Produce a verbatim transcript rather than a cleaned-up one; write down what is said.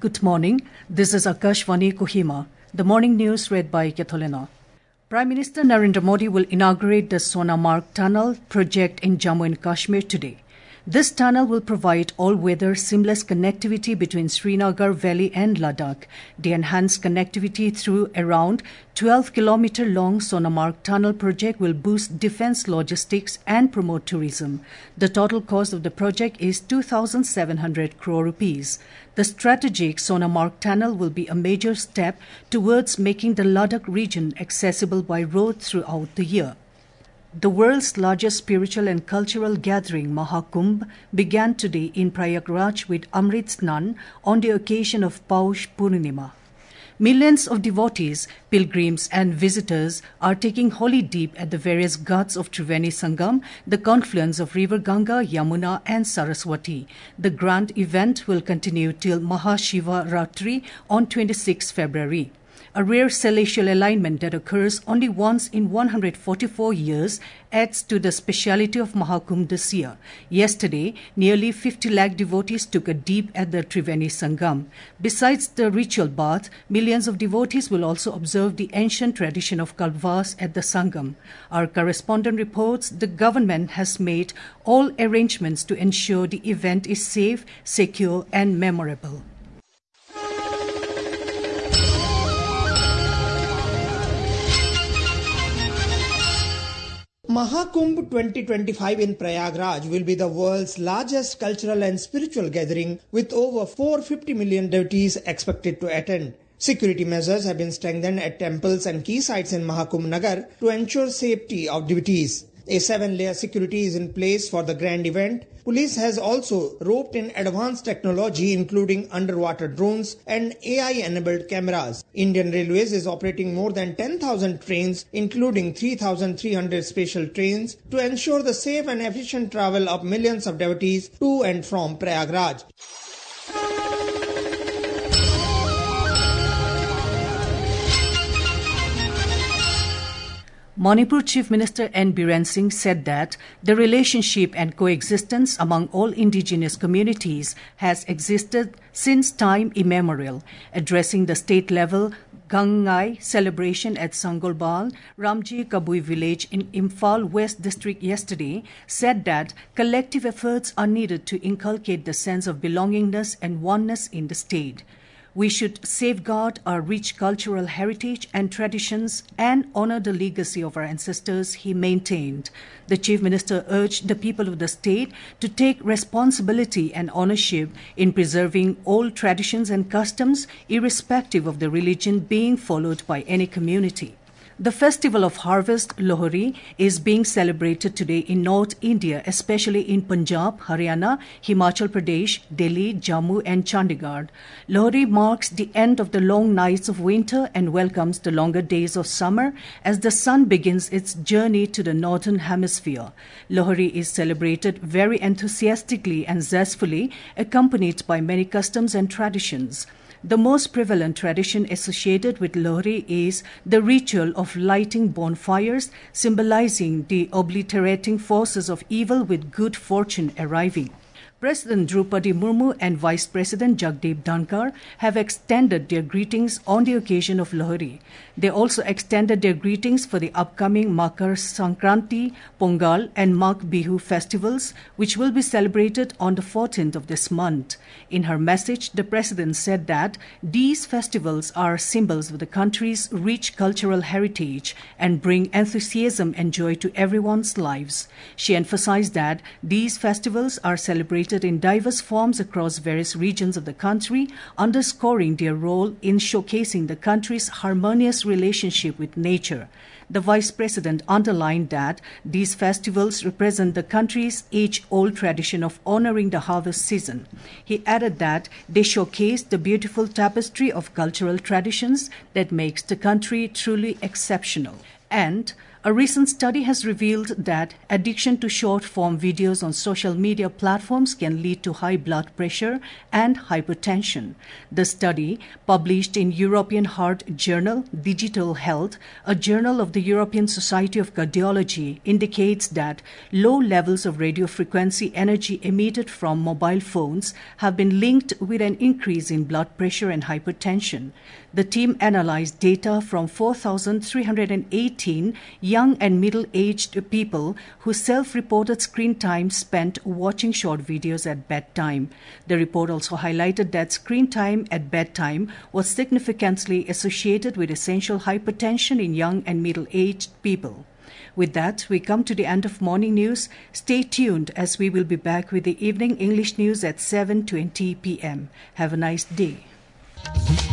Good morning. This is Akashvani Kohima. The morning news read by Ketholena. Prime Minister Narendra Modi will inaugurate the Sonamarg Tunnel project in Jammu and Kashmir today. This tunnel will provide all-weather seamless connectivity between Srinagar Valley and Ladakh. The enhanced connectivity through around twelve kilometer long Sonamarg Tunnel project will boost defense logistics and promote tourism. The total cost of the project is two thousand seven hundred crore rupees. The strategic Sonamarg Tunnel will be a major step towards making the Ladakh region accessible by road throughout the year. The world's largest spiritual and cultural gathering, Mahakumbh, began today in Prayagraj with Amrit Snan on the occasion of Paush Purnima. Millions of devotees, pilgrims and visitors are taking holy dip at the various ghats of Triveni Sangam, the confluence of River Ganga, Yamuna and Saraswati. The grand event will continue till Mahashivaratri on twenty-sixth February. A rare celestial alignment that occurs only once in one hundred forty-four years adds to the speciality of Mahakumbh this year. Yesterday, nearly fifty lakh devotees took a dip at the Triveni Sangam. Besides the ritual bath, millions of devotees will also observe the ancient tradition of Kalvas at the Sangam. Our correspondent reports the government has made all arrangements to ensure the event is safe, secure and memorable. Mahakumbh twenty twenty-five in Prayagraj will be the world's largest cultural and spiritual gathering with over four hundred fifty million devotees expected to attend. Security measures have been strengthened at temples and key sites in Mahakumbh Nagar to ensure safety of devotees. A seven-layer security is in place for the grand event. Police has also roped in advanced technology including underwater drones and A I-enabled cameras. Indian Railways is operating more than ten thousand trains including three thousand three hundred special trains to ensure the safe and efficient travel of millions of devotees to and from Prayagraj. Manipur Chief Minister N. Biren Singh said that the relationship and coexistence among all indigenous communities has existed since time immemorial. Addressing the state-level Gangai celebration at Sangolbal, Ramji Kabui village in Imphal West District yesterday, said that collective efforts are needed to inculcate the sense of belongingness and oneness in the state. We should safeguard our rich cultural heritage and traditions and honor the legacy of our ancestors, he maintained. The Chief Minister urged the people of the state to take responsibility and ownership in preserving old traditions and customs, irrespective of the religion being followed by any community. The festival of harvest, Lohri, is being celebrated today in North India, especially in Punjab, Haryana, Himachal Pradesh, Delhi, Jammu and Chandigarh. Lohri marks the end of the long nights of winter and welcomes the longer days of summer as the sun begins its journey to the northern hemisphere. Lohri is celebrated very enthusiastically and zestfully, accompanied by many customs and traditions. The most prevalent tradition associated with Lohri is the ritual of lighting bonfires, symbolizing the obliterating forces of evil with good fortune arriving. President Draupadi Murmu and Vice President Jagdeep Dhankar have extended their greetings on the occasion of Lohri. They also extended their greetings for the upcoming Makar Sankranti, Pongal and Magh Bihu festivals, which will be celebrated on the fourteenth of this month. In her message, the President said that these festivals are symbols of the country's rich cultural heritage and bring enthusiasm and joy to everyone's lives. She emphasized that these festivals are celebrated in diverse forms across various regions of the country, underscoring their role in showcasing the country's harmonious relationship with nature. The Vice President underlined that these festivals represent the country's age-old tradition of honoring the harvest season. He added that they showcase the beautiful tapestry of cultural traditions that makes the country truly exceptional. And A recent study has revealed that addiction to short-form videos on social media platforms can lead to high blood pressure and hypertension. The study, published in European Heart Journal Digital Health, a journal of the European Society of Cardiology, indicates that low levels of radio frequency energy emitted from mobile phones have been linked with an increase in blood pressure and hypertension. The team analyzed data from four thousand three hundred eighteen young and middle-aged people whose self-reported screen time spent watching short videos at bedtime. The report also highlighted that screen time at bedtime was significantly associated with essential hypertension in young and middle-aged people. With that, we come to the end of morning news. Stay tuned as we will be back with the evening English news at seven twenty p m Have a nice day.